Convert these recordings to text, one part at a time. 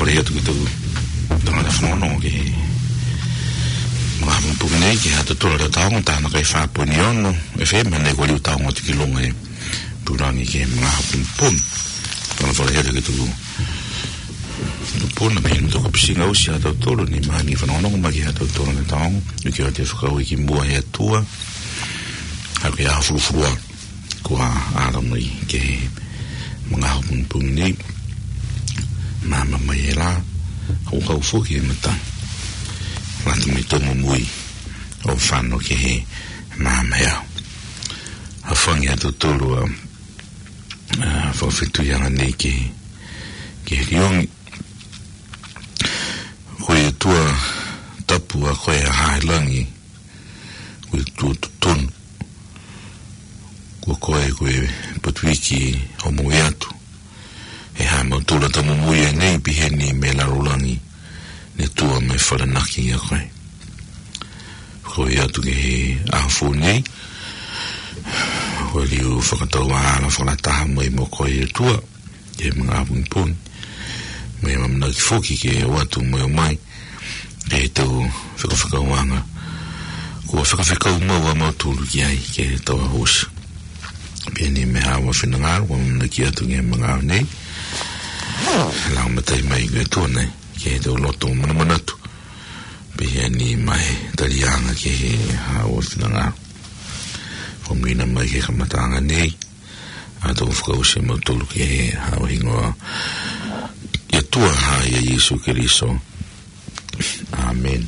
fole tu tu dona da fono che ma un po' ne che ha tutto lo taung ta na kai fa ponion e fe me ne goli taung ti kilong e punani che ma un pun dona fole che tu pun me ndo ko psinga o sia to ni mani fa no ma che ha to le taung che ha te fa ki mbua e tua ha che ha fru ko a mai che mga pun ni mama mai la o ka fu ki mata la mi tomo mui o fanno che mama ya a fanga tutto lo fa fittu ya nei che riong ko tua tapu a ko ya hailangi ko tu ton ko potwiki o moiatu e ha mo tu la tomo mui nei biheni me la rolangi ne tua me fala naki ya ko ya tu ke a fu nei ko liu whakatau ala whakataha mai mo ko e tua e mga pun mai mamna ki fuki ke watu mai o mai e tau whakawhakawanga ko whakawhakau maua mautulu ki ai ke tau a hosi pēni me hawa whinangaru wa mamna ki atu nge mga nei lau matai mai ke tua nei ke tau loto manamanatu pēni mai tarianga ke hawa whinangaru mina mai ke kamatanga nei a tau whakausi mautulu ke hawa hingoa ia tua ha ia Yesu Kiriso amen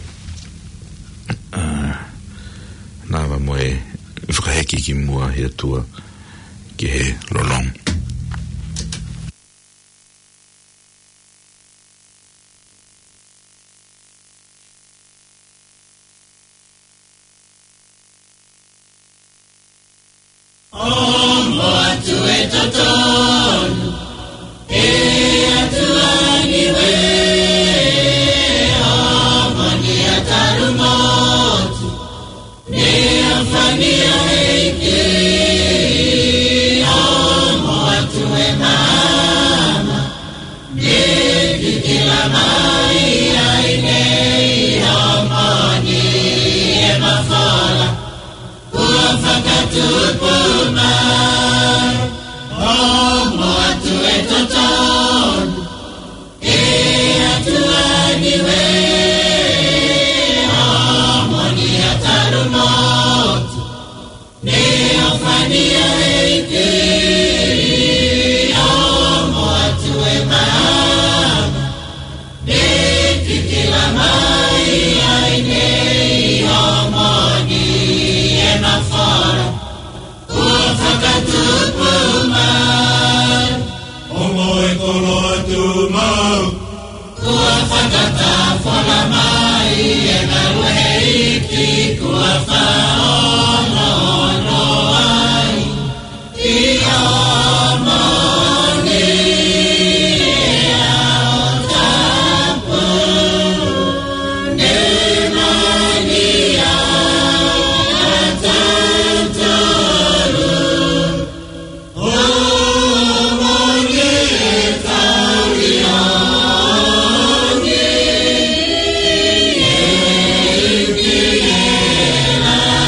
nava moe whakaheki ki mua ia tua ke he lolong Yeah.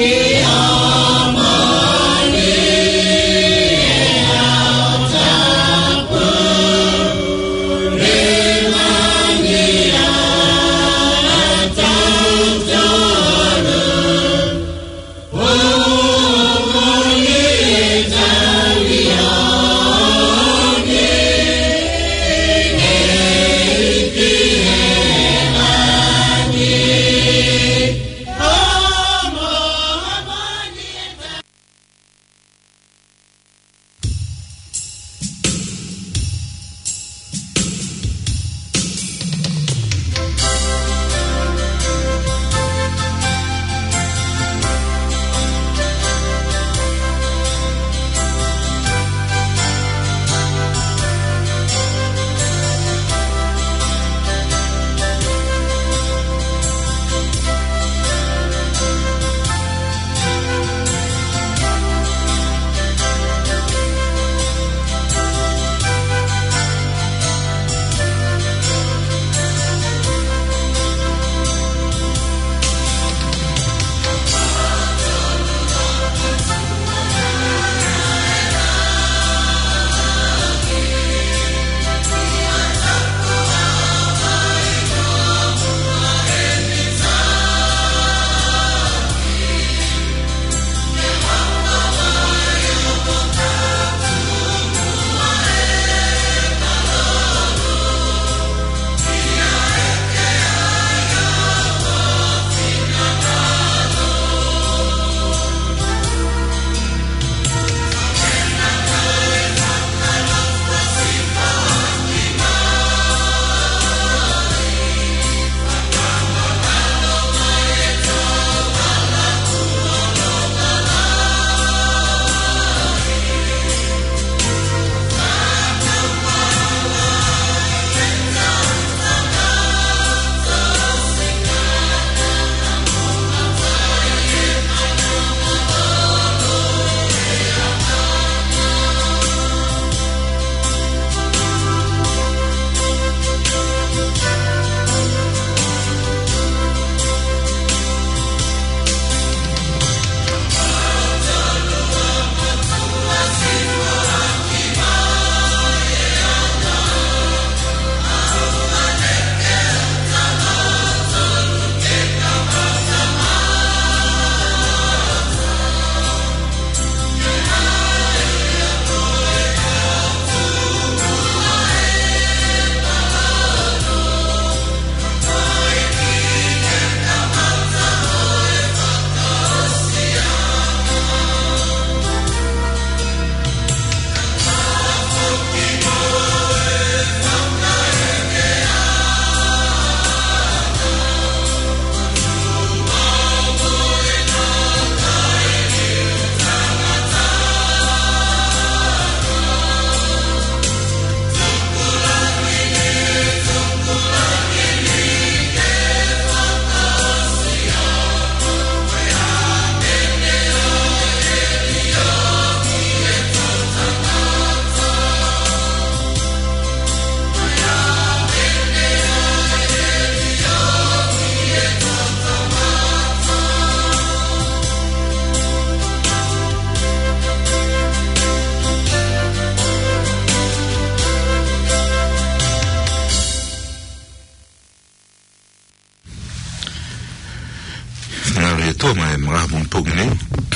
to mai mga pung ni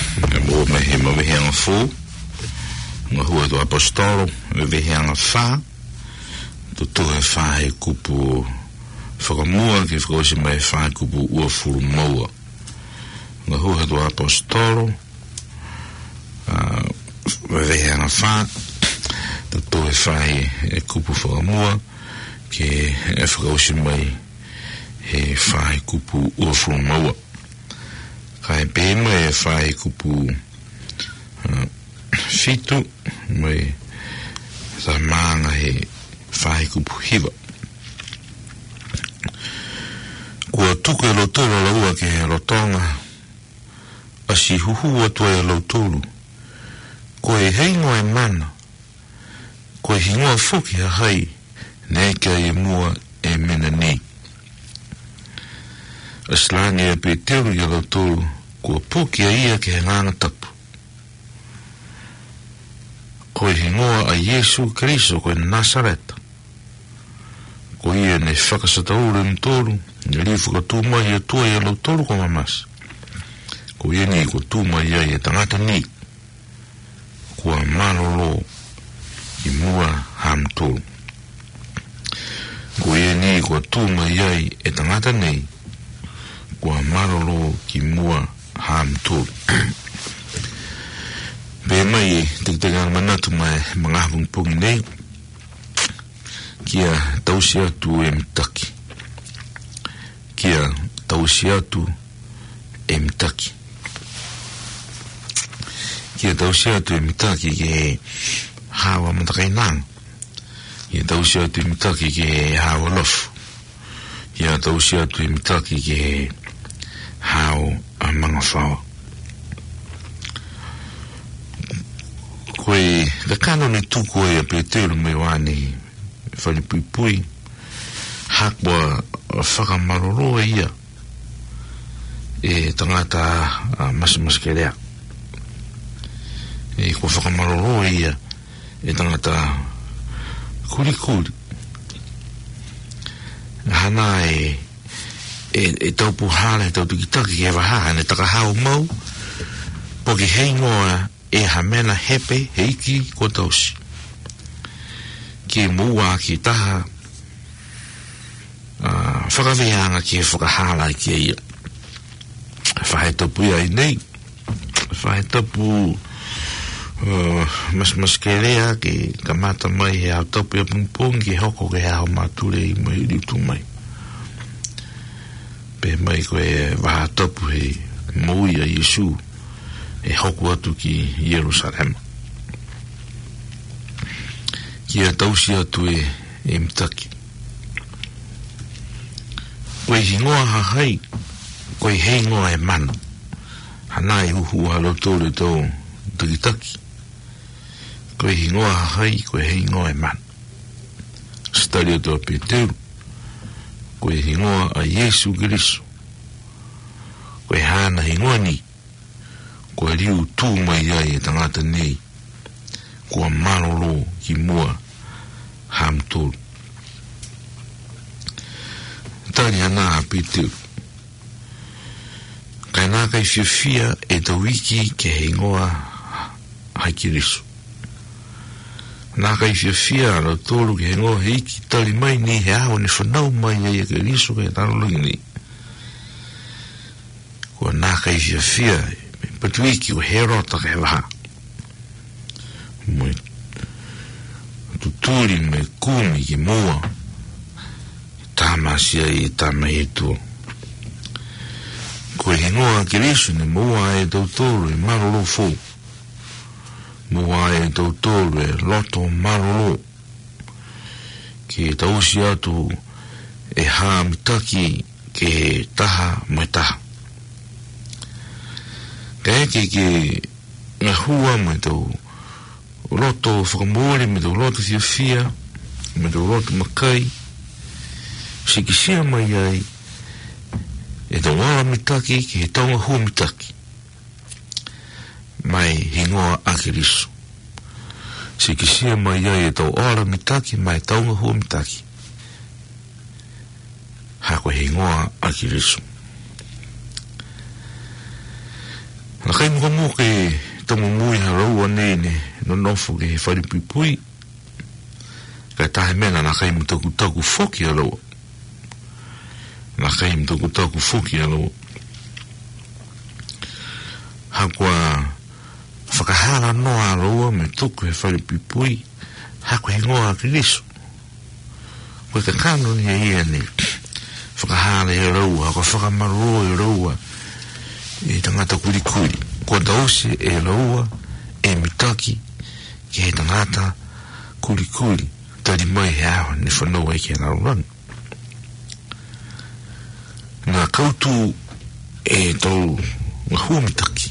mo me he mo he ang fu ngo hua do apostolo ve he ang fa to e fa e kupu fa mo que ficou se mai fa kupu o fu mo ngo hua do apostolo ve he ang fa to e fa e kupu fa mo que e ficou se mai he fa e kupu o fu mo kai pe me fai kupu fitu me sa manga he fai kupu hiva kua tuku e lo tolo la ua ke lo tonga asi huhua tu e lo tolu ko e heingo e mana ko e hingoa fuki a hai ne kia e mua e mena ni Aslani e pe teru ya lo tolu kua puki a ia ke nganga tapu. Koe hingoa a Yesu Kristo koe Nasareta. Ko ia ne whakasatauru mtoru, ne li whakatuma ia tua ia lau toru ko mamas. Ko ia ni ko tuma ia ia tangata ni, kua marolo i mua hamtoru. Ko ia ni ko tuma ia e tangata nei, kua marolo ki mua hamtoru. Be mai tek manatu mai mga hapungpungi nei, kia tausi atu e mitaki. Kia tausi atu e mitaki. Kia tausi atu e mitaki ke hawa matakai nang. Kia tausi atu e mitaki ke hawa lofu. Kia tausi atu e mitaki ke hawa mga whawa. Koe, ka kano ni tuko e a petelu me wani whanipui hakwa whakamaroro e ia e tangata maskerea e ko whakamaroro e ia e tangata kuri hana e taupu hana e tautukitaki ke waha ne takahau mau poki heingoa e hamena hepe heiki ko tausi ki mua ki taha whakaweanga ki e whakahala ki e ia whaetapu ia i nei whaetapu maskerea ki kamata mai he au tapu ia pungpung ki hoko ke hao mature i mai riutu mai pe mai koe waha tapu he mui a Yesu e hoku atu ki Yerusalem. Kia tausi atu e mitaki. Koe hingoa hahai, koe heingoa e mano. Hanai uhu halotore tau takitaki. Koe hingoa hahai, koe heingoa e mano. Stari atu a Peteru. Koe hingoa a Yesu Kristo. Koe hana hingoa ni. Koe riu tū mai ai e tangata nei, kua marolo ki mua hamtoru. Tani ana a Peteru. Kai nā kai whiawhia e tau wiki ke heingoa haikirisu. Nā kai whiawhia ala tōru ke heingoa heiki tali mai ni he aho ne whanau mai ai e ke risu ke tarolungi ni. Kua nā kai whiawhia patuiki o herota ke waha. Moi tuturi me kumi ki mua. Tāmasia i tāma e tua. Koe hingoa ki risu ne mua e tautoru e marolo fō. Mua e tautoru e loto marolo. Ki tausi atu e haa mitaki ke taha mai taha. Kaya ke ngā hua me tau roto whakamore, me tau roto whiawhia, me tau roto makai, sikisia mai ai, e tau wala mitaki ke he taunga hua mitaki. Mai hingoa ake risu. Sikisia mai ai e tau wala mitaki, mai taunga hua mitaki. Hako hingoa ake risu. Na kai muka ke tamu mui haraua nene no nofu ke he wharipipui. Kai tahe mena na kai mutaku foki haraua. Na kai mutaku foki haraua. Hakua whakahala noa haraua me tuku he wharipipui. Hakua hingoa ki risu. Koe ka kano ni he ia ne. Whakahala haraua, hakua whakamarua haraua. E tangata kurikuri. Kua tausi e laua, e mitaki, ki he tangata kurikuri. Tari mai he awa ni whanau e ki anaurang. Nā kautu e tau ngā hua mitaki.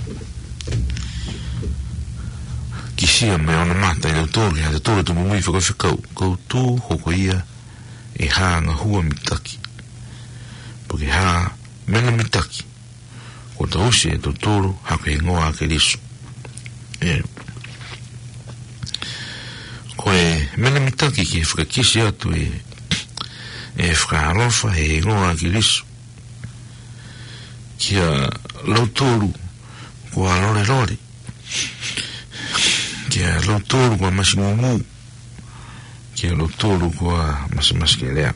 Ki sia mai ona mata i tōre, hata tōre tu mumui whakawhikau. Kautu hoko ia e hā ngā hua mitaki. Poke hā mena mitaki. ko tausi e totoro hake ngoa ke lisu. Ko e mena mitaki ki whakakisi atu e whakarofa e ngoa ke lisu. Kia lautoru kua lore lore. Kia lautoru kua masimumu. Kia lautoru kua masimaskelea.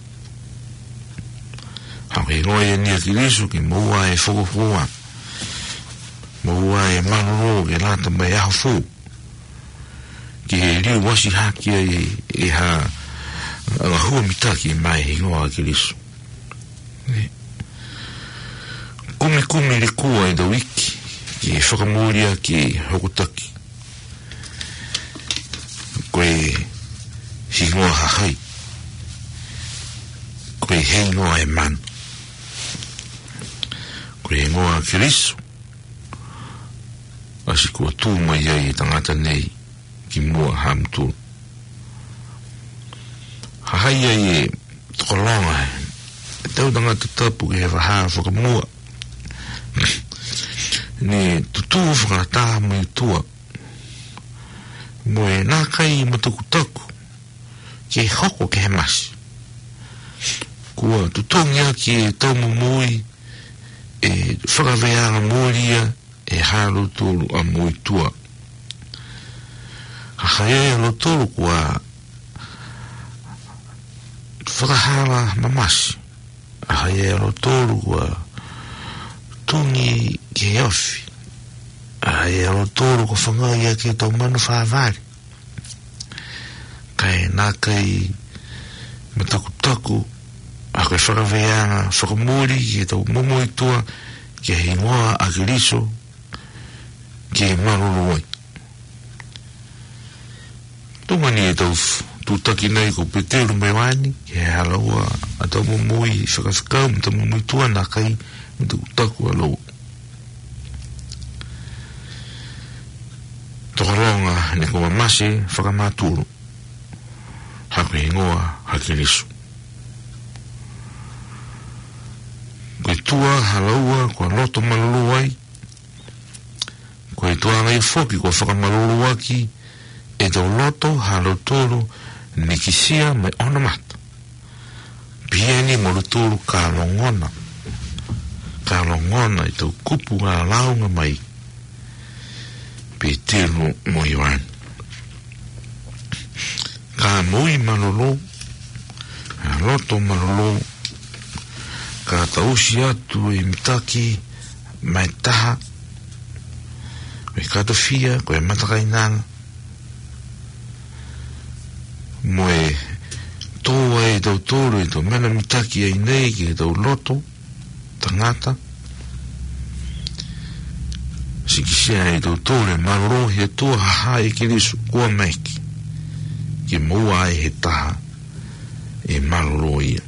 Hake ngoa e nia ke lisu ki moua e whakofua. Moua e manoro ke lata mai aho fu. Ki he riu wasi haki e ha anga hua mitaki mai he ngoa ke lisu. Kumi le kua e da wiki ki e whakamoria ki hokotaki. Koe hingoa hahai. Koe hingoa e manu. Koe hingoa ke lisu. Asi kua tū mai ai tangata nei ki mua hamtū. Hahai ai e tokolonga e tau tangata tapu ke he wahaa whakamua. Ni tutu whakata mai tua. Moe nā kai matukutaku ke hoko ke he masi. Kua tutongia ki e tau mumui e whakaweanga mōria e halo tolu a mui tua. Hahai alo tolu kua whakahala mamasi. Hahai alo tolu kua tungi ke ofi. Hahai alo tolu kua whangai ke tau manu whaavare. Kai nā kai matakutaku a koe whakaweanga whakamori ke tau momoi tua ke hingoa a ke liso ke maruroi. Tungani e tau tūtaki nei ko peteru me wani ke halaua a tau momoi whakawhakau me tau momoi tua nā kai me tau taku alau. Tokaronga ne ko mamase whakamāturu hake hingoa hake liso. Koe tua halaua kua loto malulu ai. Koe tua ngai foki kua whakamalulu aki e tau loto halotoro nikisia me ona mata. Pieni molotoro ka longona. Ka longona i tau kupu ngā launga mai. Pe tēru mo iwan. Ka mui malolo. Ka loto malolo. Ka tausi atu e mitaki mai taha. Koe katofia, koe matakainanga. Moe toa e tau toro e tau mena mitaki ai nei ki e tau loto, tangata. Sikisia e tau toro e maroro he toa haha e ki lisu kua meki. Ki mua ai he taha e maroro ia.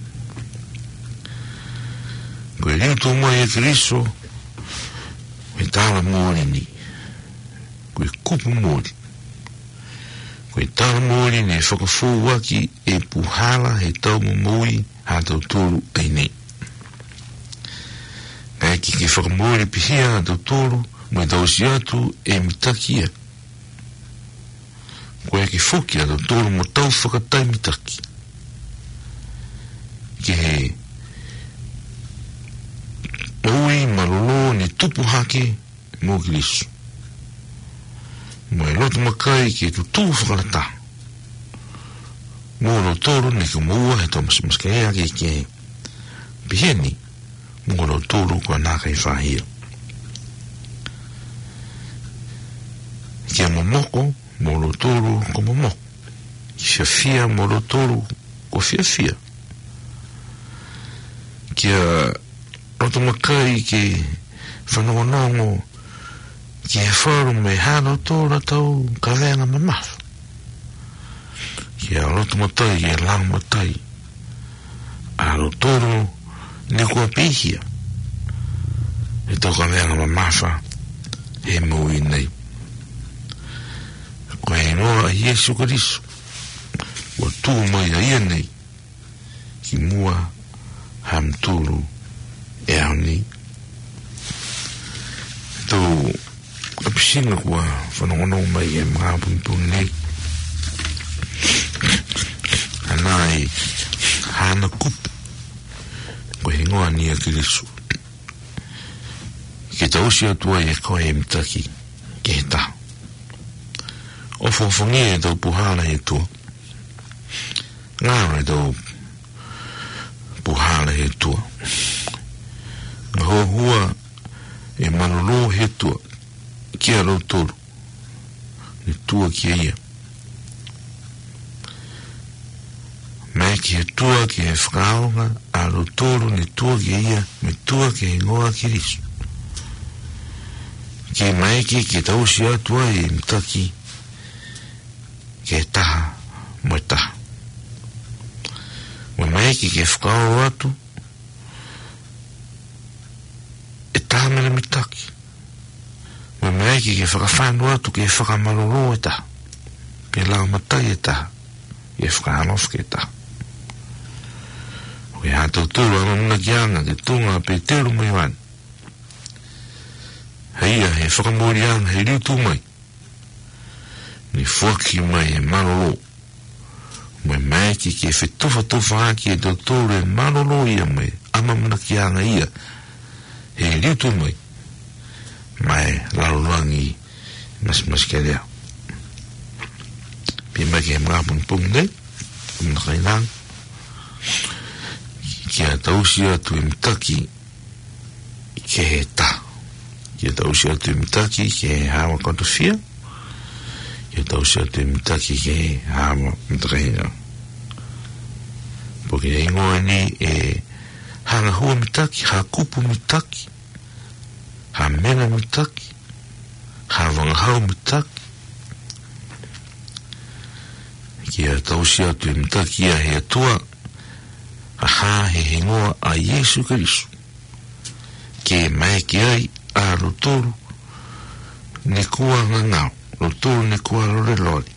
Koe riu tō mai e Kristo, koe tāra mōri ni. Koe kupu mōri. Koe tāra mōri ne whakafōu waki e puhala he tau mōi hā tau tōru ei nei. Kai ki ke whakamōri pihia hā tau tōru, mai tau si atu e mitakia. Koe ki whoki hā tau tōru mo tau whakatai mitaki. Ke he Oi marolo ni tupu hake mo ki lisu. Mo e loto makai ki e tutu whakarata. Mo lo toro ni ka mua he tō masimaskea ki ke piheni. Mo lo toro kua nākai whahia. Ki a momoko, mo lo toro ko momoko. Ki whiawhia mo lo toro ko whiawhia. Ki a roto makai ke whanongonongo ki e wharu me hano tōra tau ka venga me mafu. Ki a roto matai ke lang matai. A rotoro ne kua pihia. E tau ka venga me mafa he mui nei. Ko e noa a Yesu Karisu. Wa tū mai a ia nei. Ki mua ham tūru e au ni. singa kua whanongono mai e mga punpun nei. Anai hana kupu ko hingoa ni a Kirisu. Ke tausi atua e koe e mitaki ke he taha. O whawhangi e tau puhala he tua. Ngāra e tau puhala he tua. Ngā hua e manolo he tua kia rau toru. Ni tua kia ia. Mai ki he tua ki he whakaonga a rau toru ni tua kia ia me tua ki he ngoa Kirisu. Ke mai ki tausi atua e mitaki ke taha mo taha. Wa mai ki ke whakao atu e taha mena mitaki. Wa mai ki ke whakawhanu atu ke whakamaroro e taha. Ke lau matai e taha. Ke whakanof ke taha. Ke hātou tūru amamuna ki anga ke tunga pe teru mai wan. Heia he whakamori anga he riutu mai. Ni whaki mai e maroro. Mai mai ki ke whetufa tufa aki e doktore e maroro ia mai. Amamuna ki anga ia. He riutu mai. Mai larurangi mas ke rea. Pia mai ke he mga pung nei. Amuna kainang. Ki a tausi atu e mitaki ke he taha. Kia tausi atu mitaki ke hawa kontofia. Kia tausi atu mitaki ke hawa mtakahinga. Poke e ingoa ni e hanga hua mitaki, ha kupu mitaki, ha mena mitaki, ha wangahau mitaki. Kia tausi atu mitaki a he atua, ha he hingoa a Yesu Kirisu. Ke mai ki ai a rotoru ne kua ngangau, rotoru ne kua lore lori.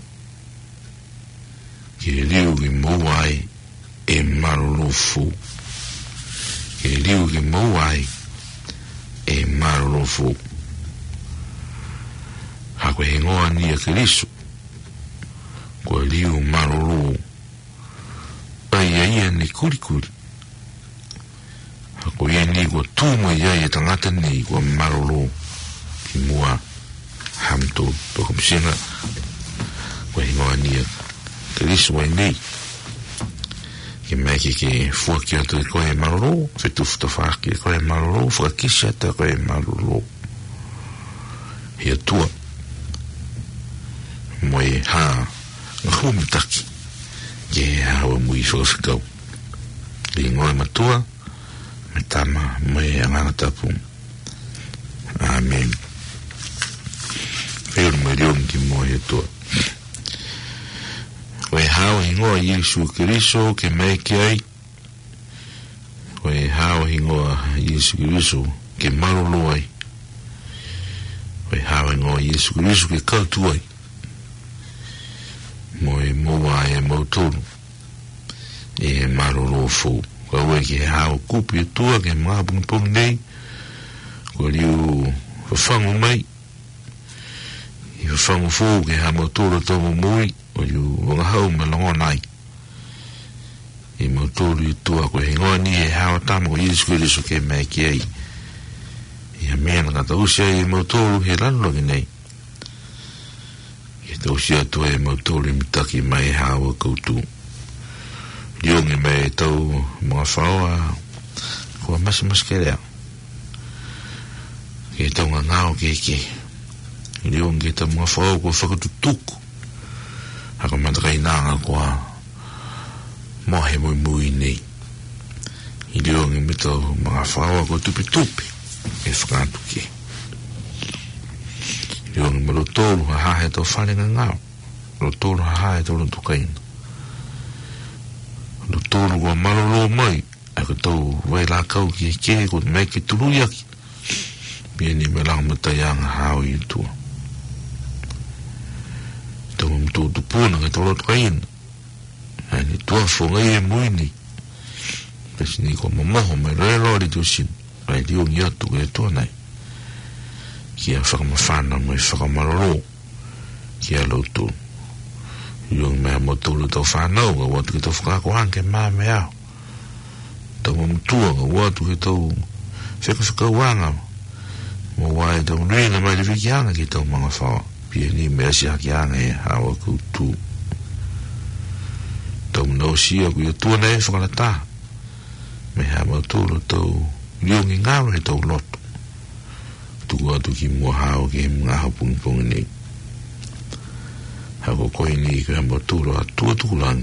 Ke riu ki mauai e marorofu. Ke riu ki mauai e marorofu. Hako he ngoa ni a Kirisu, kua riu maroro. Ai ni kurikuri. Hako ia ni kua tūma ia e tangata ni kua maroro ki mua hamto toko msina kua hingoa ni a Kirisu wai nei. Ke mai ke fuaki atu e koe maroro, whetufuta whaaki e koe maroro, whakakisi ata koe maroro. Hia tua. Moe ha ngahu mitaki. Ke hawa mui whakawhikau. Ke ngoe matua, me tama, me anganga tapu. Amen. Whiru me rion ki moe tua. Koe hawa hingoa Yesu Kiriso ke mai ki ai. Koe hawa hingoa Yesu Kiriso ke marolo ai. Koe hawa hingoa Yesu Kiriso ke kautu ai. Moe moa e mautoro. E marolo fo. Koe ue ke hawa kupi tua ke mga pungpung nei. Koe riu whafangu mai. I whafangu fo ke ha mautoro tomo mui. O yu wangahau me longo nai. I mautoro i tua koe hingoa ni e hawa tamo Yesu Kiriso ke mai ki ai. I a mena kata usia i mautoro he lanlogi nei. I ta usia tua e mautoro i mitaki mai hawa koutu. Riongi mai tau mga whaoa kua mas ke rea. Ke tau ngā ngāo ke. Riongi ta mga whaoa kua whakatutuku. Haka matakai nanga kua mohe mui nei. I riongi me tau mga whaoa kua tupi e whakatu ke. Riongi me rotoru ha hae tau wharenga ngāo. Rotoru ha hae tau rantukaina. Rotoru kua maroro mai. Aka tau wai la kau ki e ke kua mei ke turu yaki. Pia ni me lang matayanga hao i tua. Tau mtu tupuna ka tau roto kaina. Ani tua whonga e mui ni. Pesi ni kua mamoho me relo ri tu sin. Rai rio ngi atu ke tua nai. kia whakamawhana mai whakamaroro kia lotu yung mea mo tūru tau whanau ka watu ki tau whakakohan ke maa me au tau mamutua ka watu ki tau whakawhanga mo wai tau ringa mai le wikianga ki tau mga whawa pia ni mea si hakianga e hawa kutu tau mnau sia ku ia tuana e whakalata me ha mo tūru tau riongi ngāra he tau lotu tuku atu ki mua hao ki mga hapungi ni hako koe ni ka hamba tūro a tua tukulangi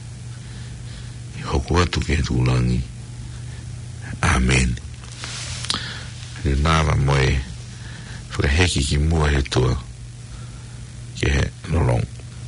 i hoko atu ke tukulangi amen ni nāra moe whakaheki ki mua he tua ke he nolong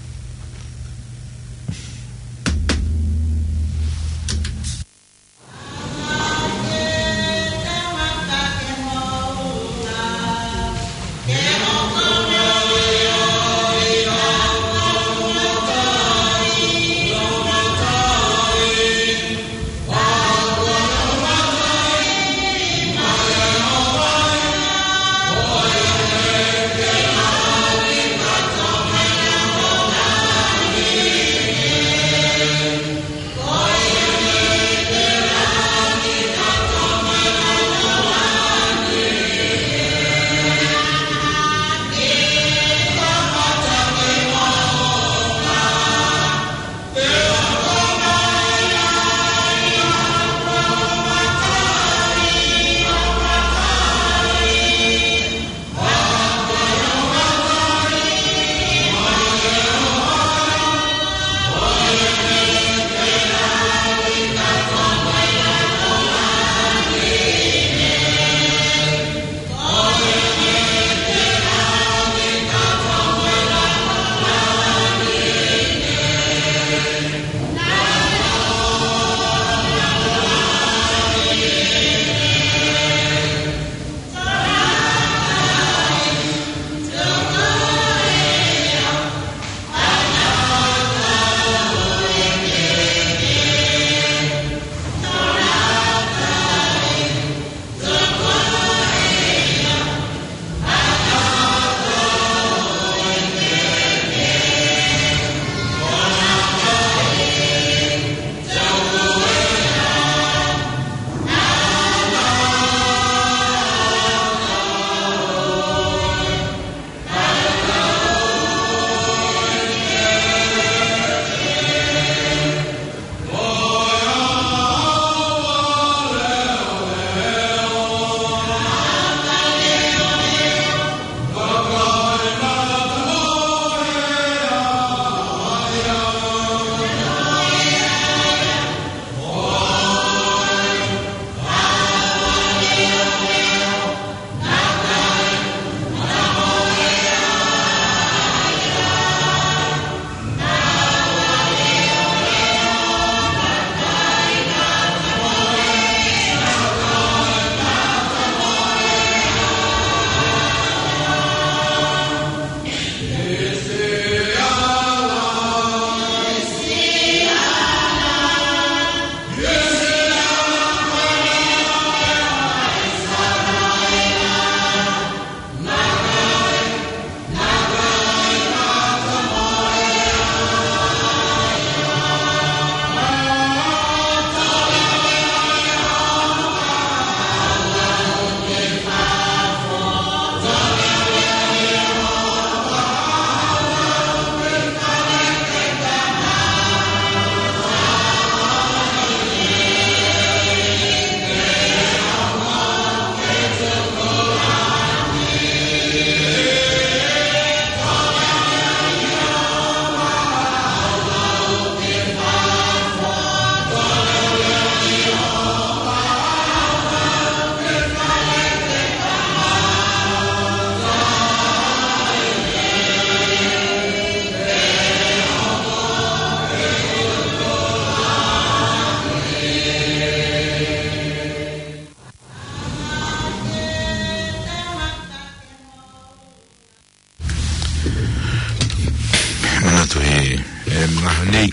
nei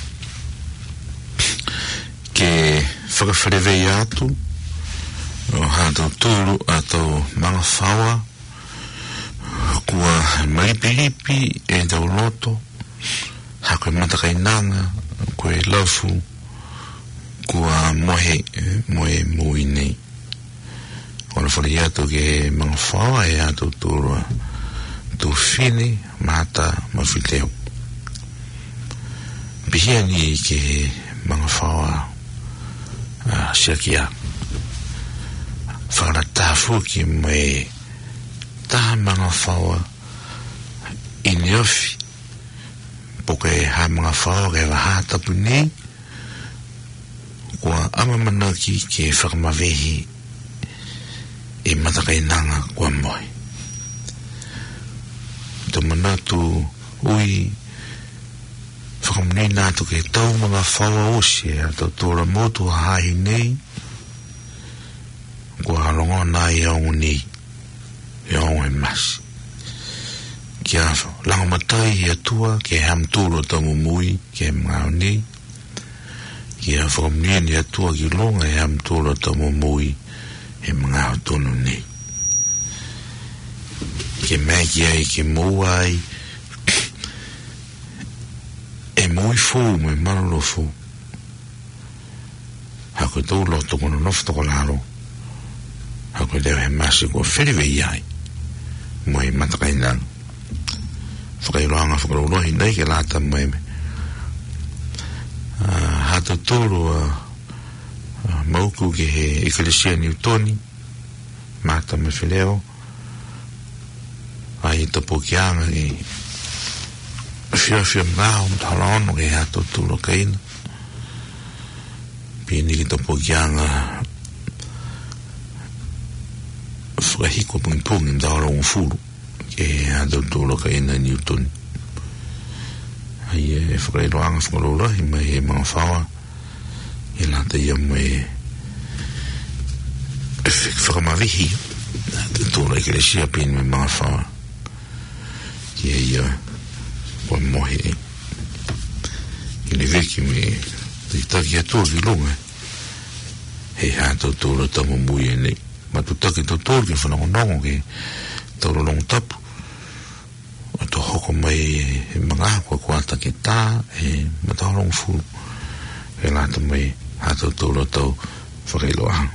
ke whakawharewei atu o hātou tūru atou mga whaua mai pilipi e dauloto ha koe matakainanga koe lafu kua mohe mui nei ona whare atu ke mga whawa e atu tūrua tu fini mata mawhiteo pihia ni ke mga whawa siakia whakara fuki me tā mga whawa ini ofi poke ha mga whawa ke waha tapu nei kua ama manaki ke whakamawehi e matakainanga kua moe to manatu ui whakamnei nātu ke tau mga whawa osi a tau tōra motu hahi nei kua harongo nā i aungu nei e aungu e masi kia langa matai i atua ke ham tūro tamu mui ke mga nei kia whakamnei ni atua ki longa e ham tūro tamu mui e mga tonu nei ke meki ai ke mua ai e mui fu me maralo fu hako tau lo toko no nofu toko laro hako deo he masi kua whiriwei ai mo e matakainang whakairoanga whakaraurohi nei ke lata mo e me hato tōru mauku ke he Ecclesia Newtoni mata me whileo ai tapo kianga e whiawhia ngāo mtalaono ke hato tūro kaina pini ki tapo kianga whakahiko pungipungi mtawara ungfuru ke hato tūro kaina Newtoni ai e whakairoanga whakaraurohi mai e mga whawa e lata ia mai whakamawihi tūra Ecclesia pini me mga whawa ki e ia kua mohe e ki le veki me te taki atua ki longa he hātou tūra tamu mui e nei ma tu taki tau tōru ki whanongonongo ke tauro longo tapu o to hoko mai e mga kua kuata ke tā e mataholongo furu e lata mai hātou tūra tau whakailoa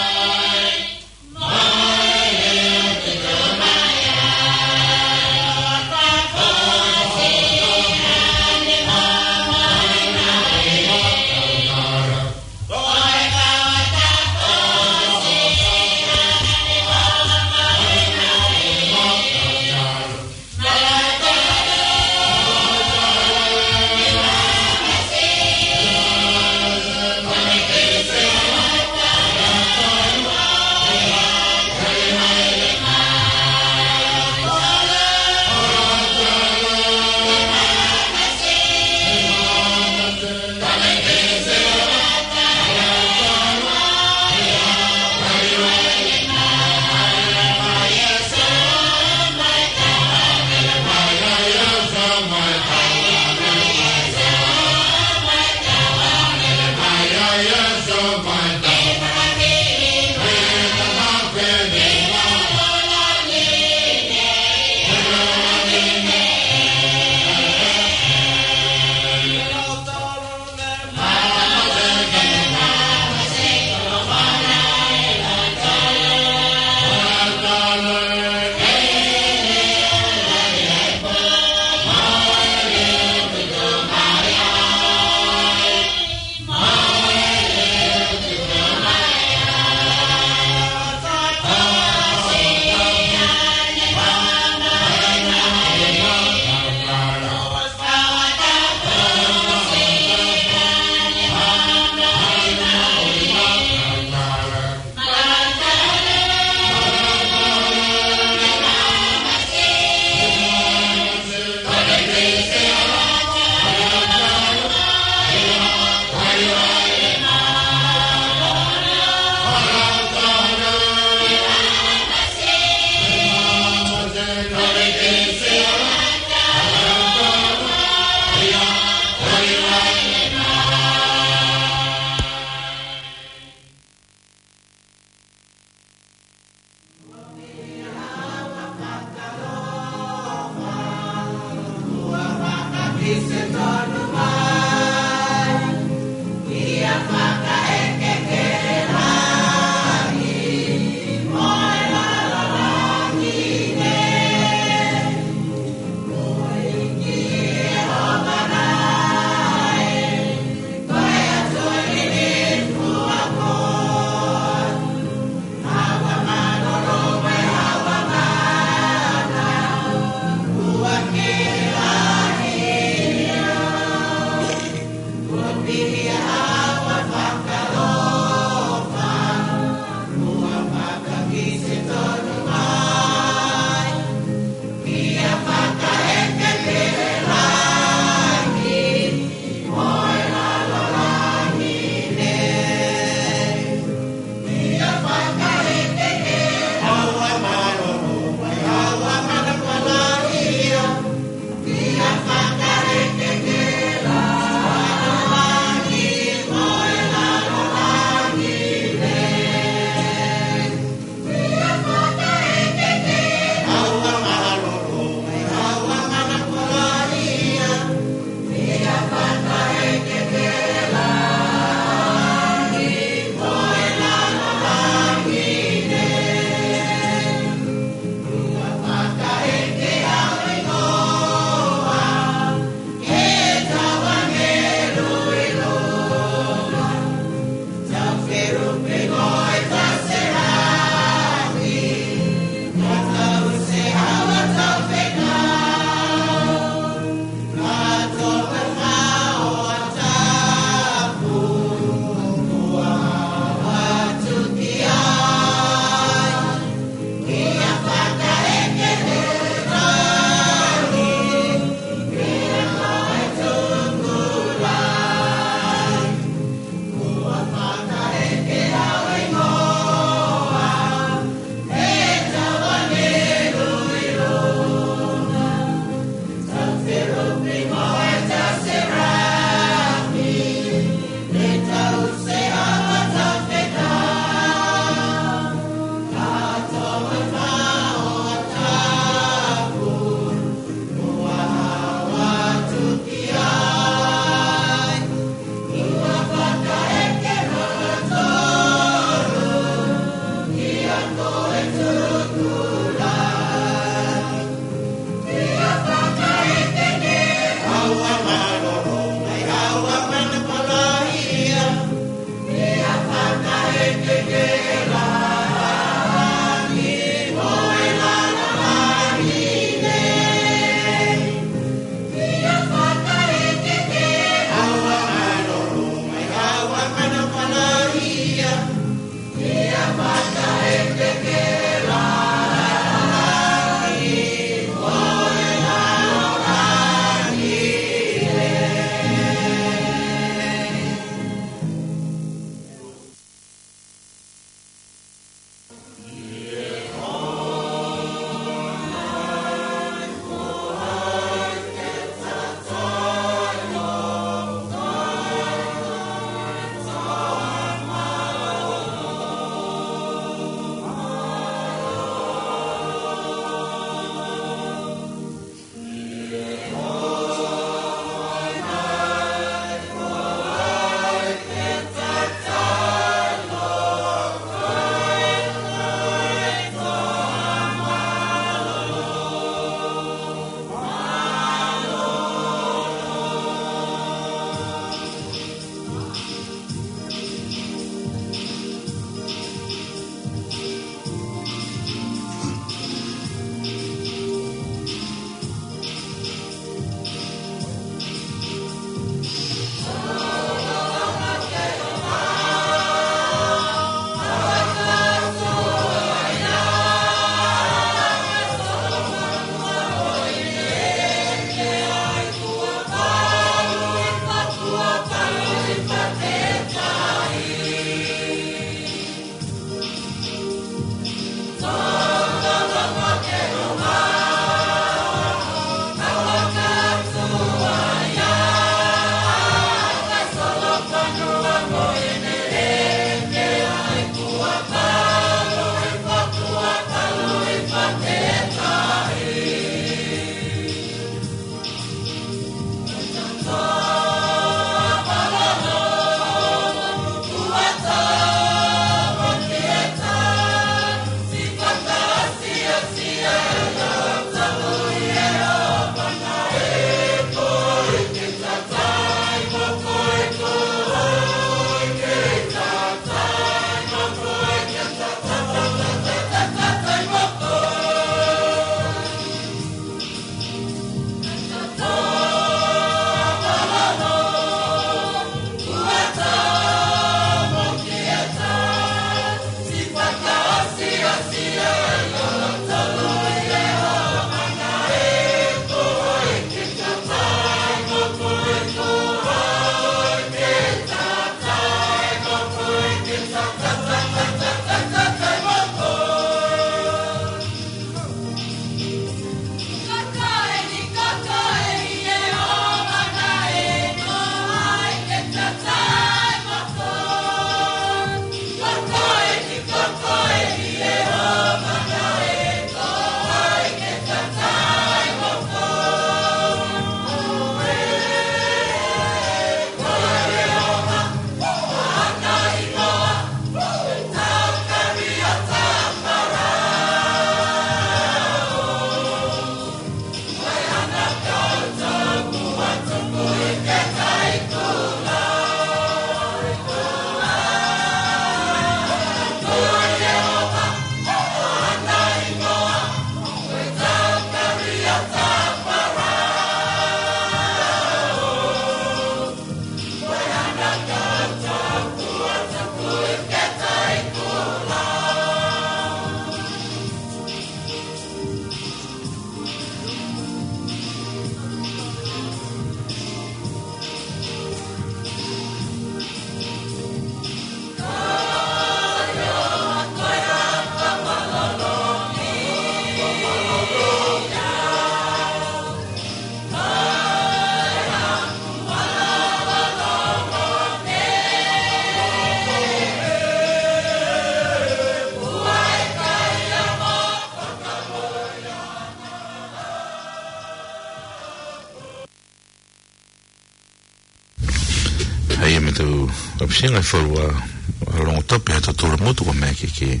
tu opsinga for long top ya to moto ko me ke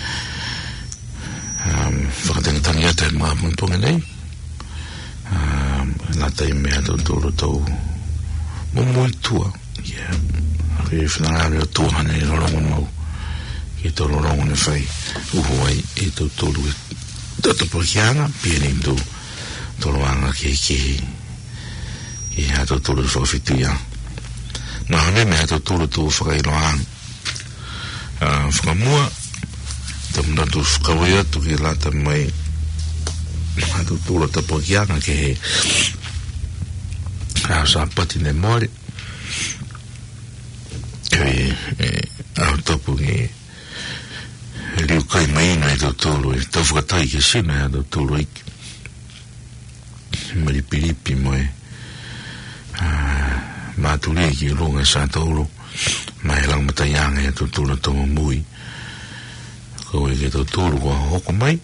whakatanga tangi ata e mga puntunga nei nā tai mea tau mumui tua ke whanangare o tōhane e rorongo mau ke tō rorongo ne whai uho ai e tau tōru e tatapo kianga pia ni mtu tōroanga ke hā tau tōru whakawhitu ia nā hane mea tau tōru tō whakairoang whakamua tamna tu whakawea tu ki lata mai hā tau tōru tapo kianga ke he sa pati ne mori au tapu ki liu kai maina e tau tōru e tau whakatai ke sina e tau tōru iki maripiripi moe māturi ki ronga sa tōru mai lang matayanga e tau tōru tau mui ko e ke tau tōru kua hoko mai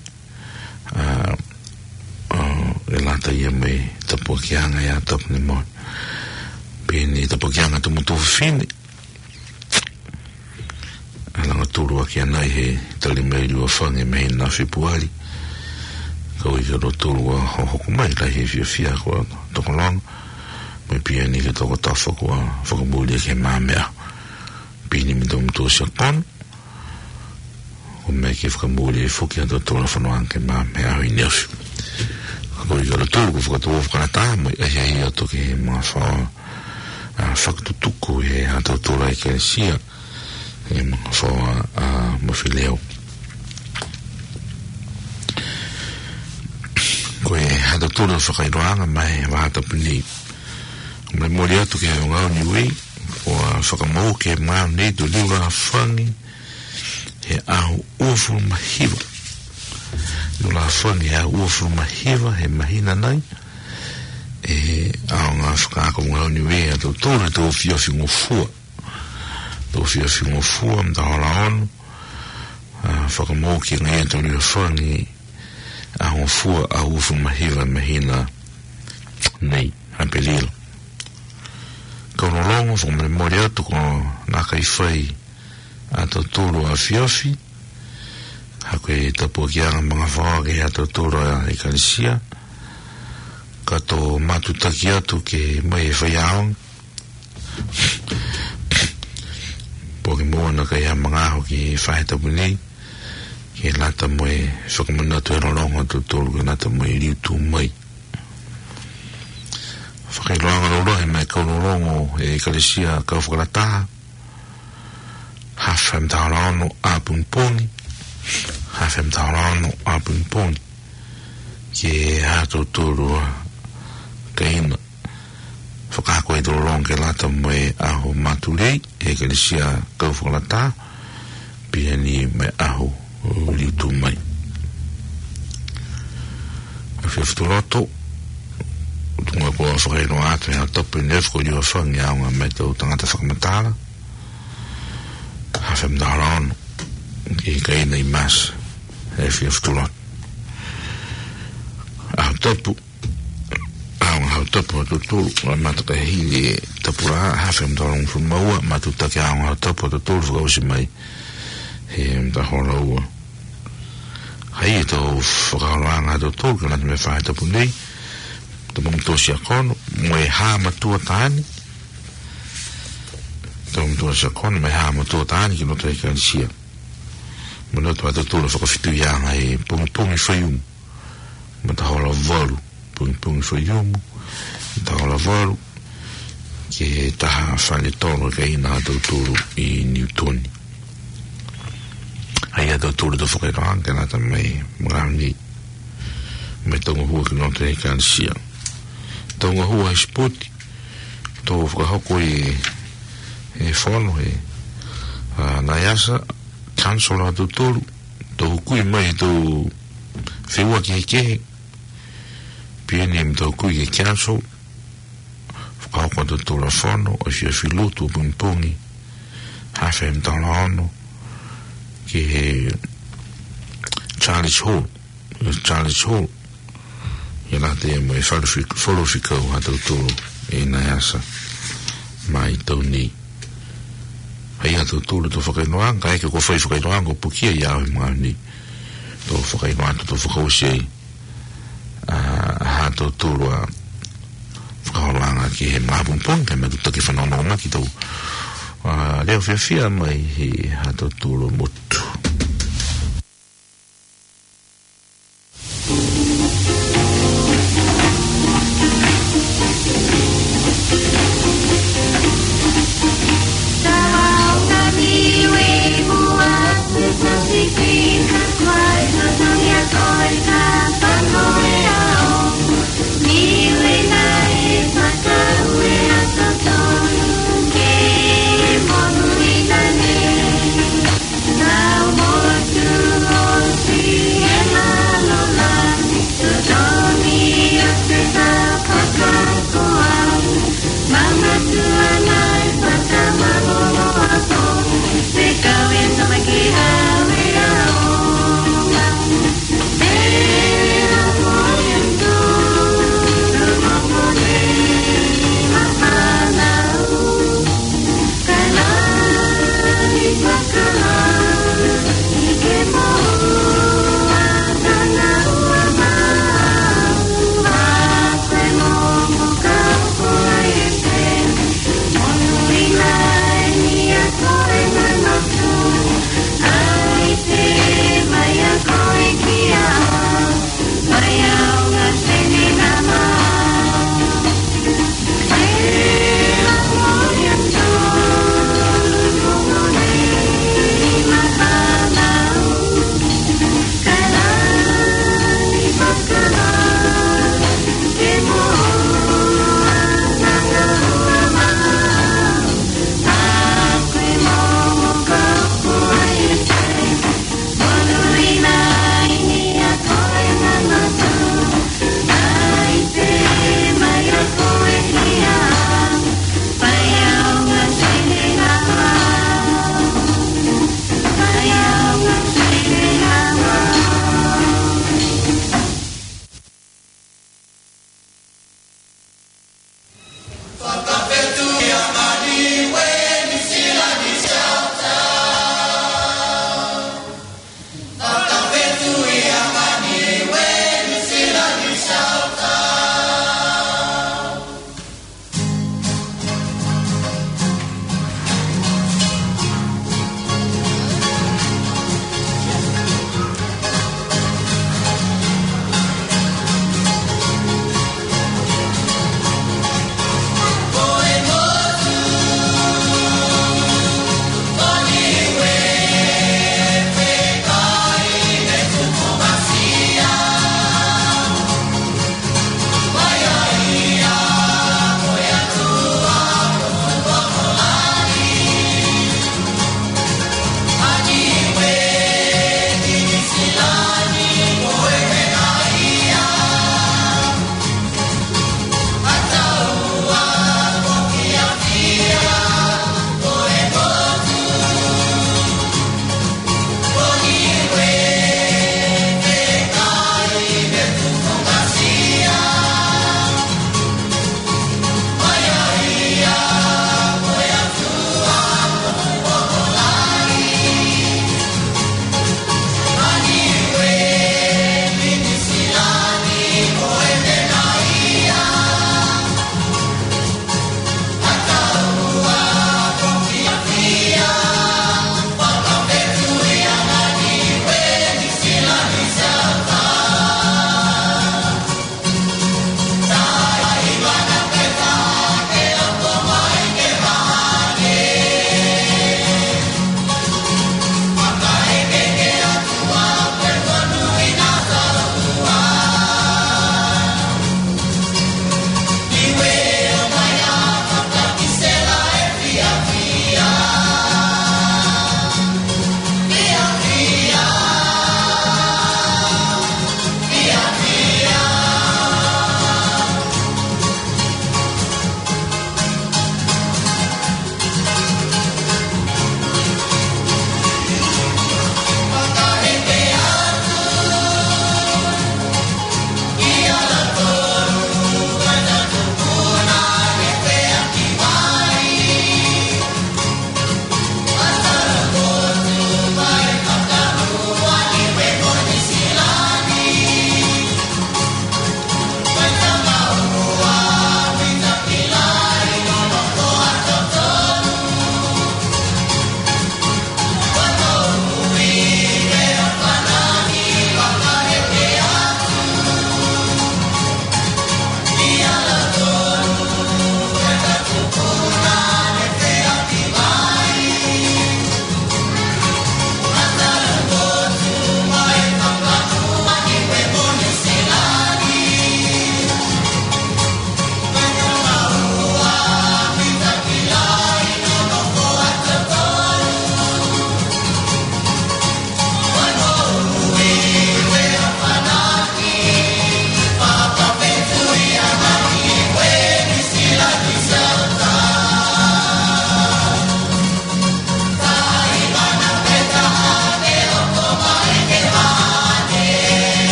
e lata ia me tapu kianga e a tapu ne mori pēne tapu kianga tu mutu whine alanga tūrua ki anai he tali mei rua whange mei nā whipuari kau i kero tūrua hoko mai lai he whia kua tokolanga me pia ni ke toko tawha kua whakamuli ke māmea pini mi tō mutu sia kono o me ke whakamuli e whuki ato tōna whanoang ke māmea hui neus kau i kero tūru ku whakatoa whakanata mai ai ato ke mga whakatutuku he ato tūra i ke sia e mga whaua mawhileo. Koe hata tūra whakairoanga mai wāta puni. Mai mori atu ke ngau ni wei, o whakamau ke ngau nei tu liura whangi, he ahu uafuru mahiwa. Liura whangi he ahu uafuru mahiwa, he mahina nai, e ahu ngā whakaako ngau ni wei atu tūra tō whiawhi ngofua. Tō whiawhi ngofua mta hola onu, whakamau ke ngai atu liura whangi, ahu ngofua ahu uafuru mahiwa, mahina nei, hapelilo. Kono longo fo me mori atu ko nā kai whai a tō tōru a whiawhi hako e tapu ki anga mga whaake a tō tōru a ekarisia ka tō matutaki atu ke mai e whai aong po ki mua na kai a mga aho ki whae tapu nei ke lata moe whakamanatu e rolongo tō tōru ke lata moe riu tū mai whakairoanga rorohe mai kaurorongo e ekarisia kau whakarataha hawhem taurano a punponi hawhem taurano a punponi ke hato tūrua kaina whakakoe rororongo ke lata moe aho maturei e ekarisia kau whakarataha pia ni mai aho liutu mai whiawhituroto tunga kua whakaino atu hea topu nef ko liwa whangi aunga me tau tangata whakamatara hawhem taurano ki kaina i mas e whiawhituroto au topu aunga hau topu atu tūru mataka hili tapura hawhem taurano whumaua matutake aunga hau topu atu tūru whakausi mai he mtahora ua hai e tau whakauranga atu tūru kanatu me whae tapu nei te mumtosia kono moe ha matua tani te mumtosia kono moe ha matua tani ki noto e kanisia mo noto ata tūra whakawhitu ianga e pungi whaiumu ma ta hola waru pungi whaiumu ta hola waru ke taha whale tono ka ina ata tūru i Newtoni ai ata tūru te whakairoanga ke nata mai mrani me tonga hua ki noto e kanisia tonga hua e spoti tō whakahoko e whono e naiasa kansora atu toru tō hukui mai tō whiua ki he kehe PNM tō hukui ke kansol whakahoko atu tōra whono o whia whilotu o pungi hawhem taura ono ki he Charles Hall ia late e moe whalo whikau hatou tōro e nai asa mai tau ni Hai atu tūru tō whakainoanga, kai ke ko whai whakainoanga o pukia i au mga ni. Tō whakainoanga tō whakausei. Ha tō tūru a whakaholanga ki he mahapumpong, kai matu taki whanononga ki tō leo whiawhia mai he ha tō tūru mutu. Now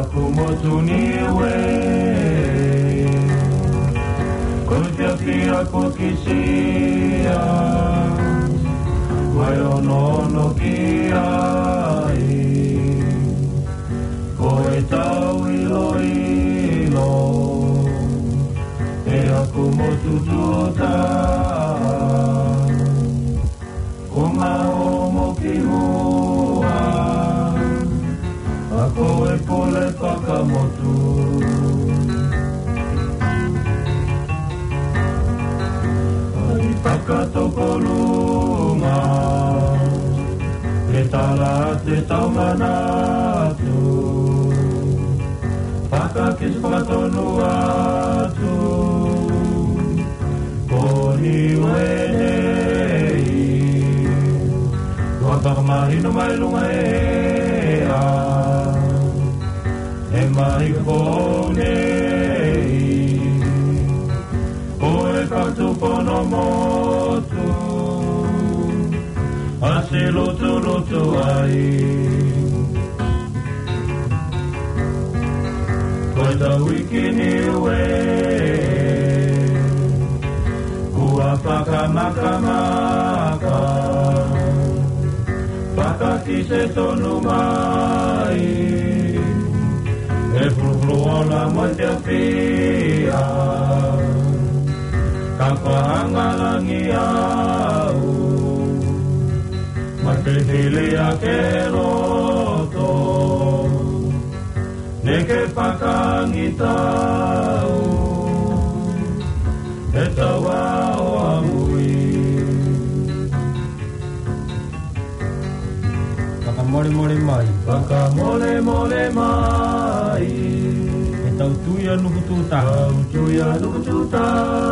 kumotuniwe Kutiapia kukisia Wayonono kiai Koe tau ilo ilo E aku motututa Kuma homo ki hua Ako e pole whakamotu Ai whakatokolunga E tala te taumanatu Whakakis whakatonu atu Koni wenei Wakamahino mai lunga ea E mai konei Koe katu pono motu Ase lotu lotu ai Koe ta wikini ue Kua whakamakamaka Whakaki se tonu mai E frufru ona mo te pia Ka whahangalangi au Ma te hili a ke roto Ne ke whakangi tau E tawa o amui Mole mole mai Waka mole mole mai E tau tuia nuku tuta Tau tuia nuku tuta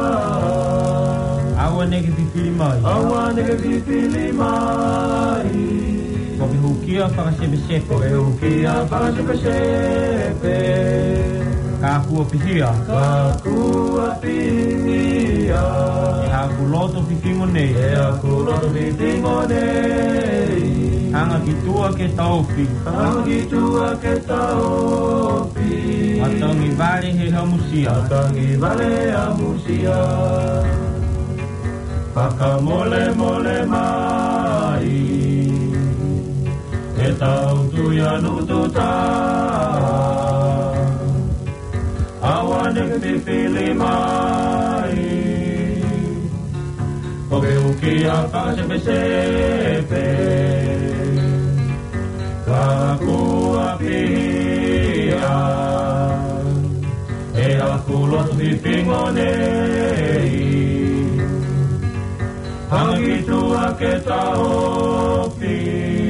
Awa neke pipili mai Awa neke pipili mai Kopi hukia whakasepe sepe Kope hukia whakasepe sepe Ka kua pihia Ka kua pihia E aku loto pifingo nei E aku loto pifingo nei Hanga ki tua ke taupi Hanga ki tua ke taupi Matangi vale he hamusia Matangi vale hamusia Paka mole mole mai E tau tuia nututa Awane pipili mai Koke ukia whakasepe sepe Kakua pia E aku lotu pipingo nei Hangi tua ke taopi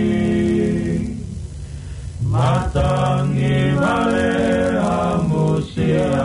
Matangi vale hamusia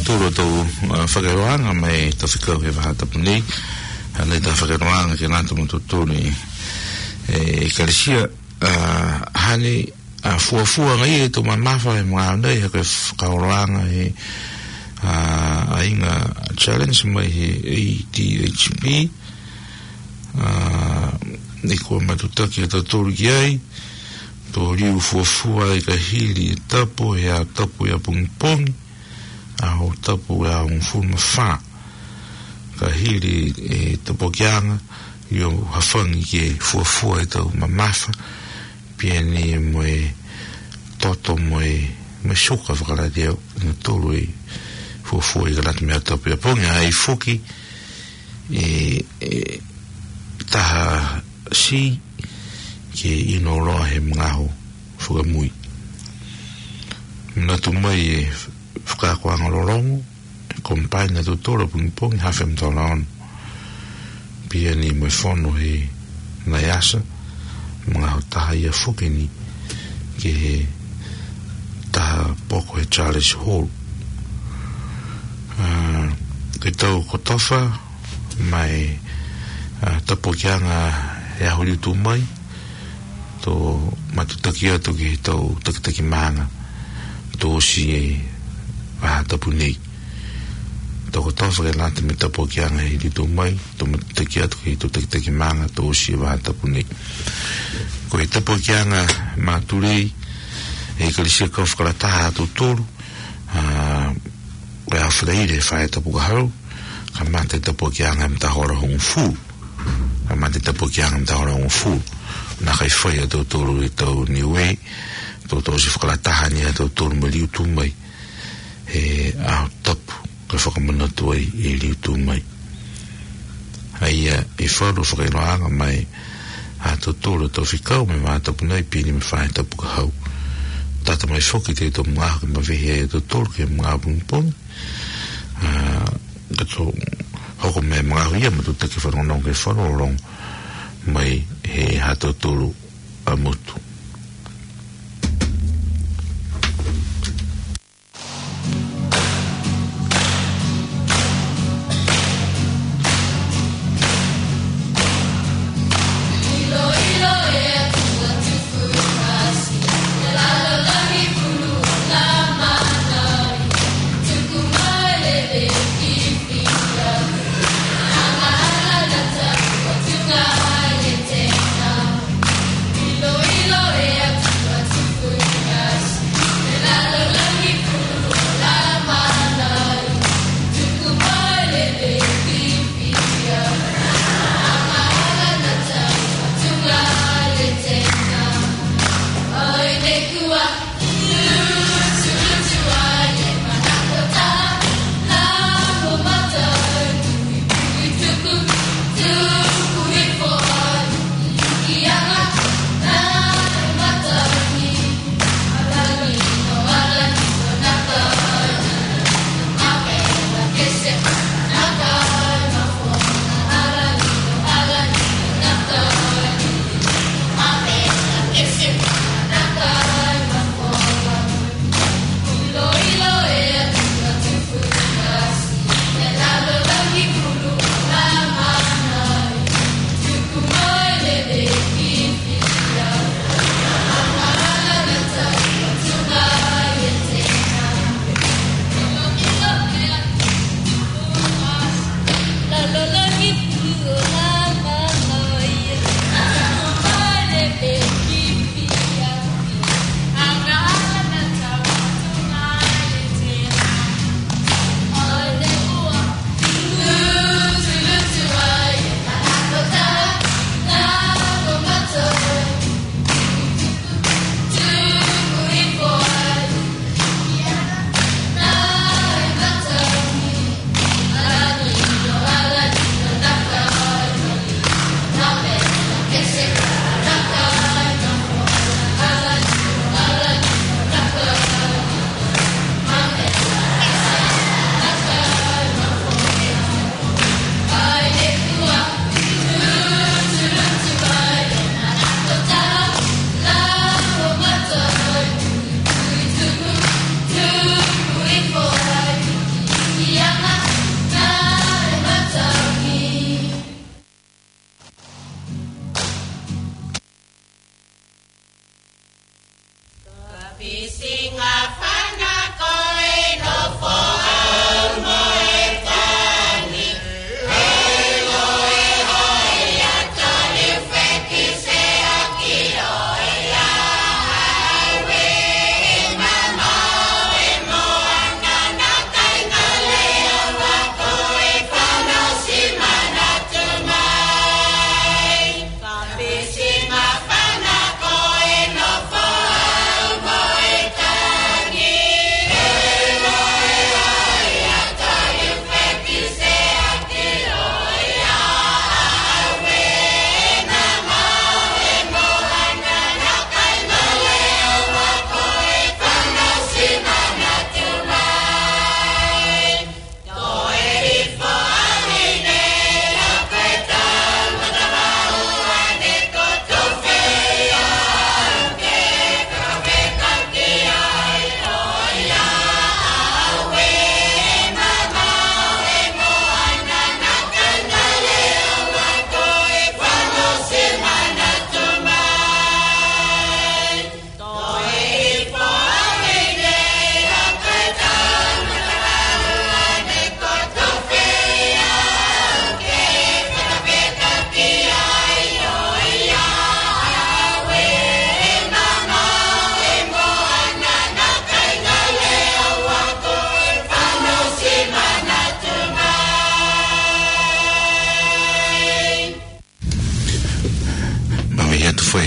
tūro tau whakaroanga mai ta whikau he wahatapu nei. Nei ta whakaroanga ke nātu matutuni Ecclesia hane fuafua ngai e tō mamafa e mga nei hake whakaroanga he a inga challenge mai he ADHP nei kua matutaki e tatoru ki ai tō riu fuafua e ka hili e tapo e a tapo e a pungipongi a ho tapo e a unfuma wha ka hili e tapo kianga i o hawhangi ki e fuafua e tau mamafa pia ni e moe toto moe me soka whakarati au na tolu e fuafua e karati mea tapo e a pongi a e fuki e taha si ke ino roa he mngaho whakamui mnatu mai e whakakoanga lorongo e kompai na tutora pungipongi hawhem tala ono pia ni moe whono he naiasa mngaho taha ia whukeni ke he taha poko he Charles Hall ke tau kotofa mai tapokianga e ahuri tu mai to matutaki atu ki tau takitaki maanga to si e wahatapu nei toko tofa ke lante me tapokianga e li tu mai to matutaki atu ki tau takitaki maanga to si e wahatapu nei ko e tapokianga maturei e kalisia kau whakarataha atu tolu e awhreire whae tapuka hau ka mate tapokianga mta hora hong fu ka mate tapokianga mta hora hong fu na kai whai a tau tolu e tau niwe tau tau si whakarataha ni a tau tolu ma liu tu mai e au tapu ka whakamanatu ai e liu tu mai aia e wharu whakairoanga mai a tau tolu tau whikau me maa tapu nei pini me whae tapu ka hau tata mai whoki te tau mga ka mawhihe e tau tolu ke mga pungpong kato hoko me mga huia matu taki whanonong ke whanorong mai he hato tolu a mutu. Ilo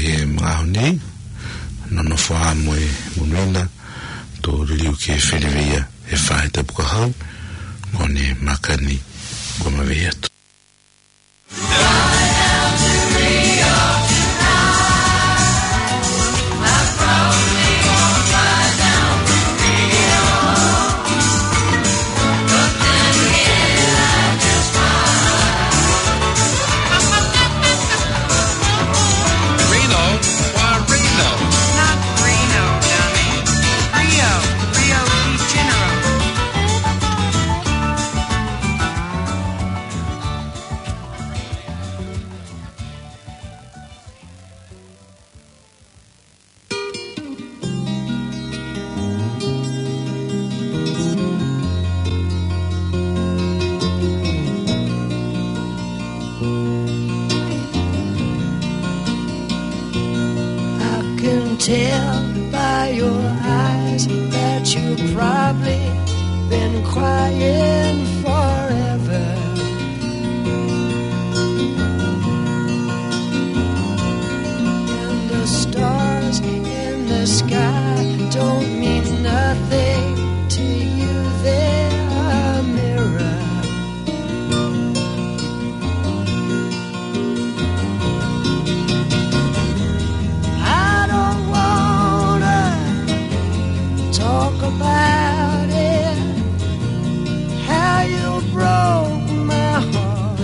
ke mga nei no fa mo munina to liu ke ferivia e fa te puka hau ngone makani goma veato. Tell by your eyes that you've probably been crying forever. And the stars in the sky don't mean nothing to you, they're a mirror. About it, how you broke my heart.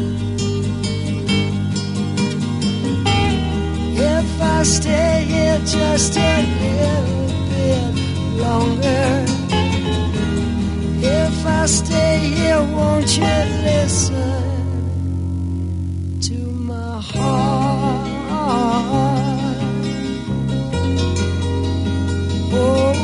If I stay here just a little bit longer, if I stay here, won't you listen to my heart? Oh,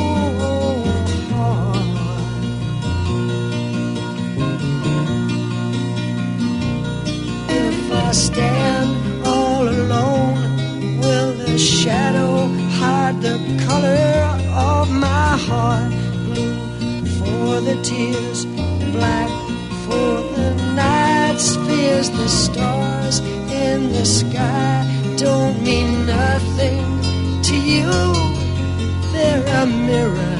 I stand all alone, will the shadow hide the color of my heart? Blue for the tears, black for the night's fears. The stars in the sky don't mean nothing to you, they're a mirror.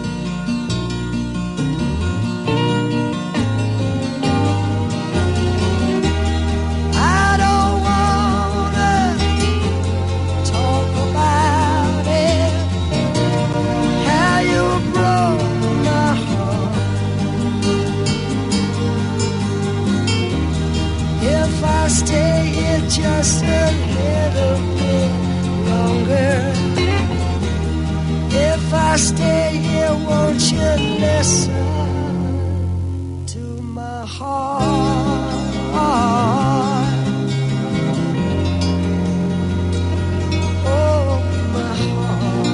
Stay here just a little bit longer. If I stay here, won't you listen to my heart? Oh, my heart.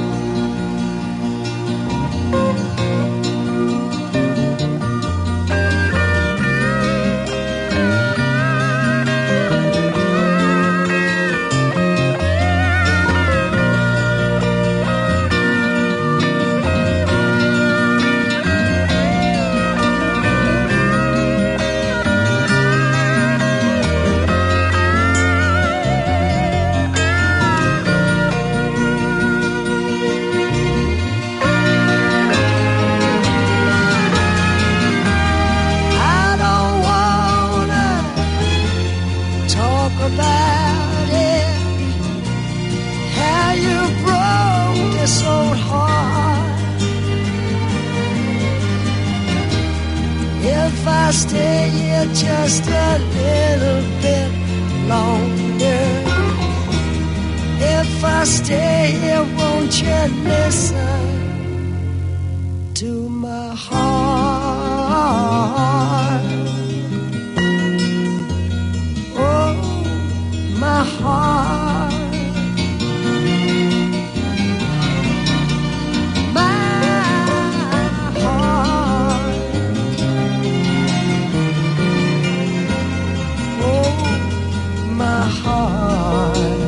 About it, how you broke this old heart. If I stay here just a little bit longer, if I stay here, won't you listen to my heart? My heart, my heart, oh, my heart.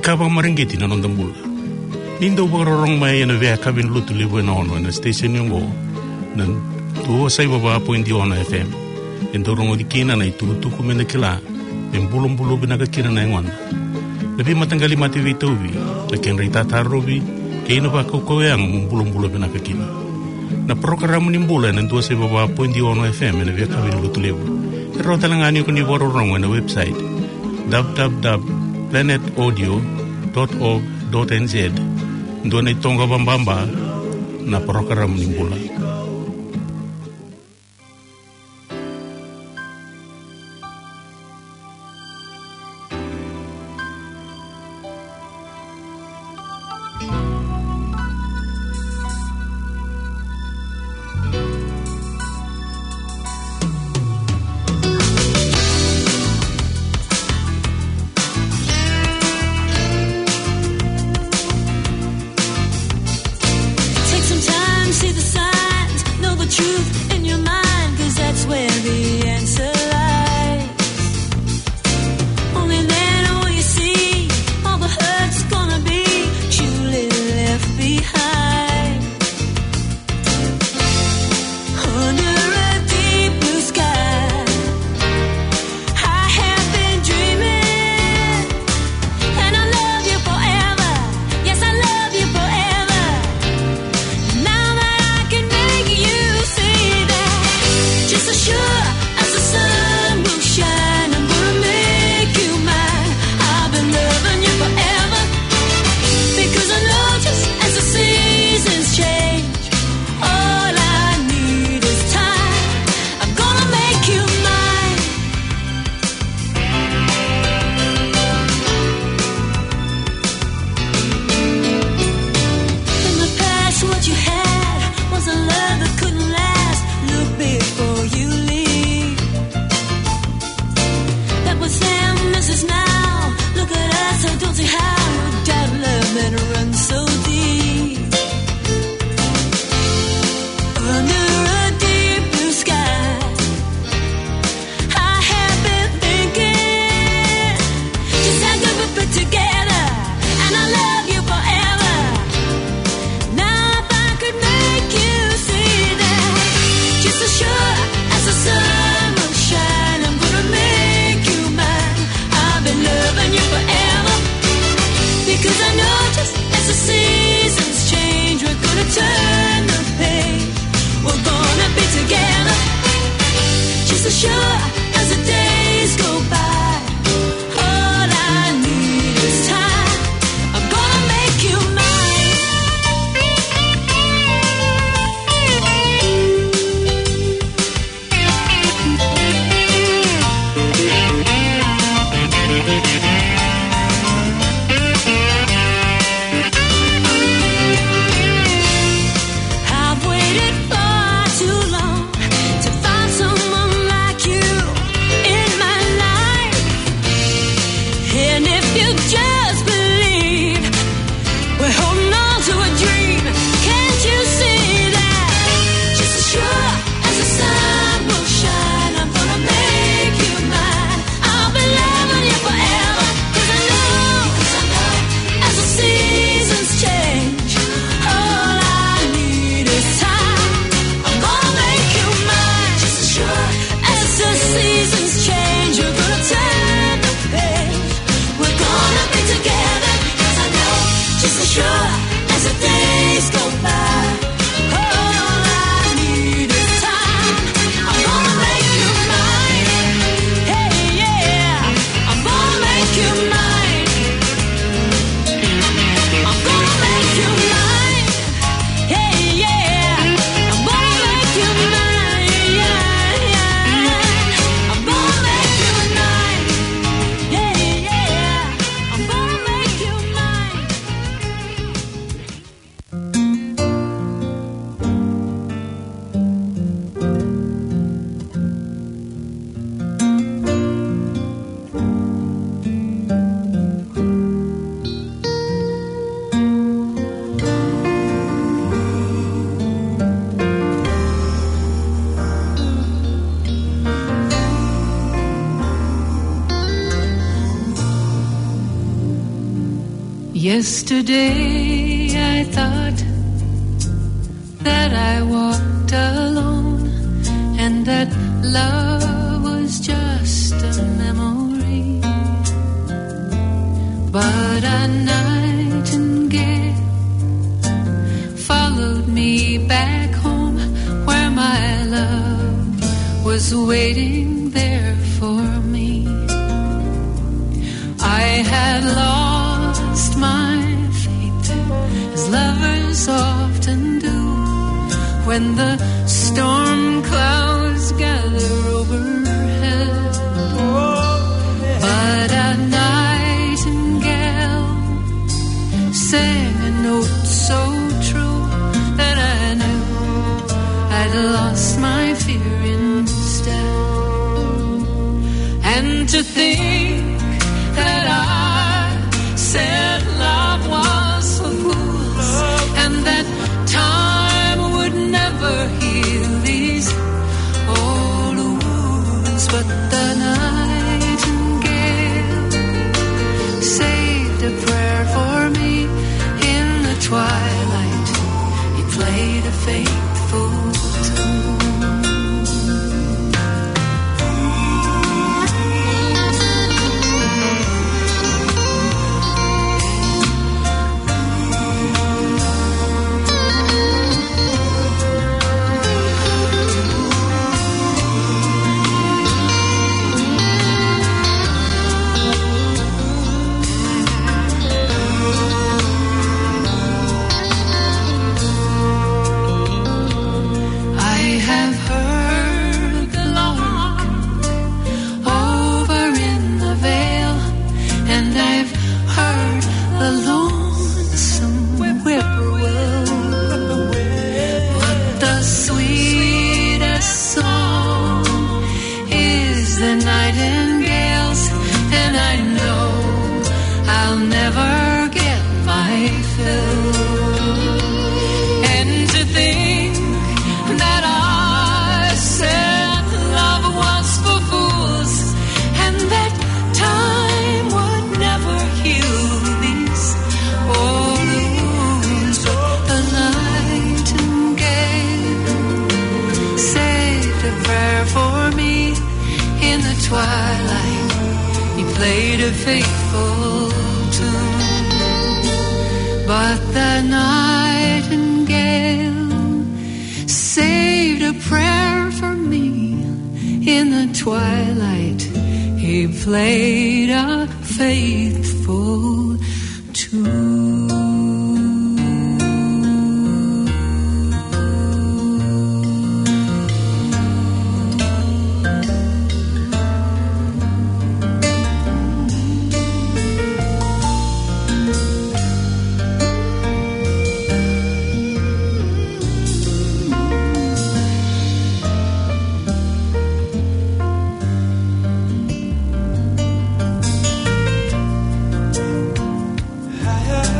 kapa maringeti na nondambula. Nindo warorong mai na vea kabin lutu libu na ono na station yung o na tuwa sa ibaba pointi ono FM. Endorong o dikina na iturutuku mena kila en bulong-bulo binakakina na yung onda. Labi matanggali mati vitovi na kenrita tarobi kaya ino pa kukoyang mong bulong-bulo binakakina. Na programo nimbula na tuwa sa ibaba pointi ono FM na vea kabin lutu libu. Pero talangani ko ni warorong na website www.planetaudio.org.nz doon ay tonga bambamba na program nimbula. See the sign. Yesterday I thought that I walked alone and that love was just a memory. But a nightingale followed me back home where my love was waiting there for me. I had lost my faith, as lovers often do, when the storm clouds gather overhead. But a nightingale sang a note so true that I knew I'd lost my fear instead. And to think that I said love was for fools, and that time would never heal these old wounds. But the nightingale saved a prayer for me in the twilight. He played a faithful tune. Played a faithful tune, but the nightingale saved a prayer for me in the twilight. He played a faithful tune. Higher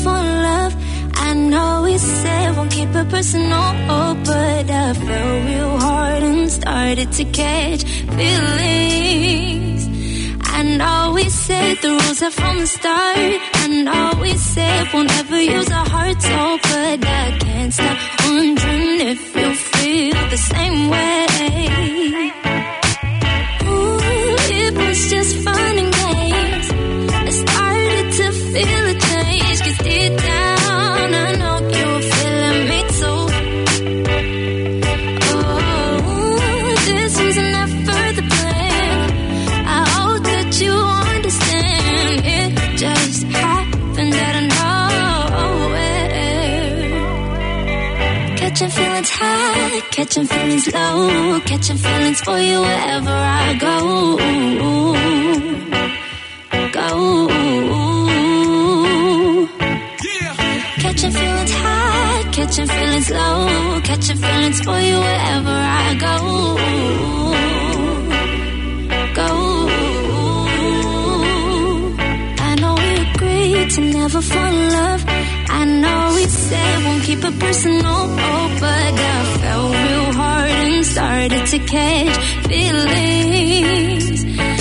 fall in love. I know we said won't keep it personal, but I fell real hard and started to catch feelings. I know we said the rules are from the start. I know we said won't ever use our hearts, oh, but I can't stop wondering if you feel the same way. Ooh, it was just fun and games. I started to feel a change, 'cause deep down I know you were feeling me too. Oh, this was enough for the plan. I hope that you understand. It just happened out of nowhere. Catching feelings high, catching feelings low, catching feelings for you wherever I go. Catching feelings high, catching feelings low, catching feelings for you wherever I go. I know we agreed to never fall in love. I know we said won't keep it personal, oh, but I fell real hard and started to catch feelings.